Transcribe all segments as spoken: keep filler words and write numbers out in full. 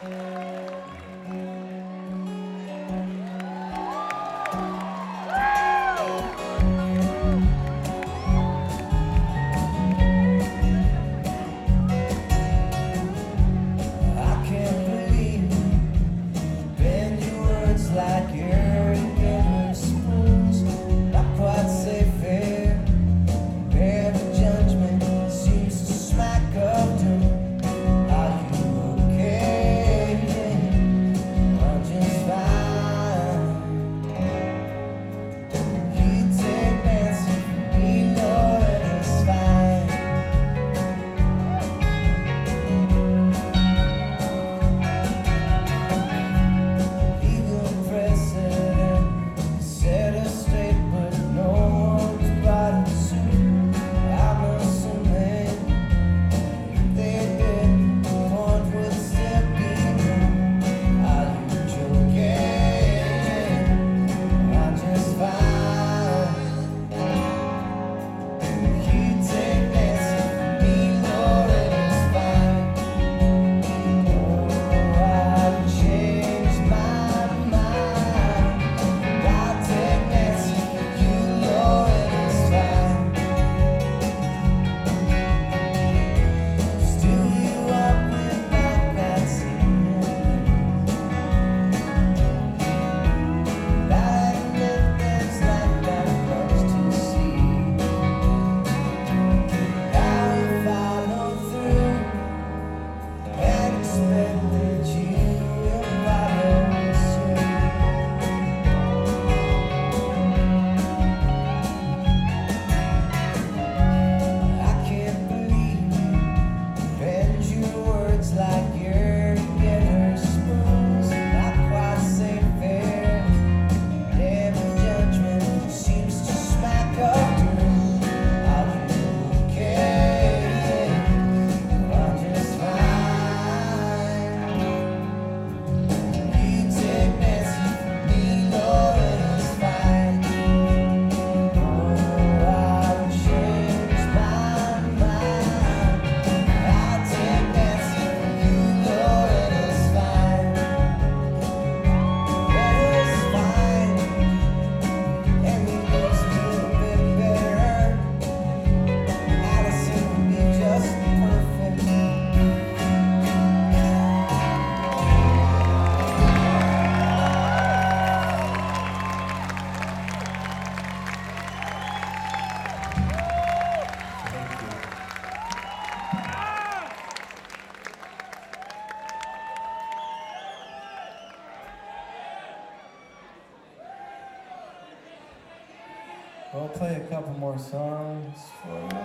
We'll play a couple more songs for you.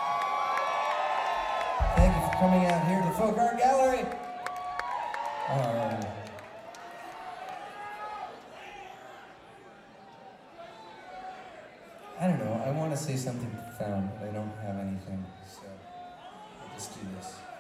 Thank you for coming out here to the Folk Art Gallery. Um, I don't know, I want to say something profound, but I don't have anything, so I'll just do this.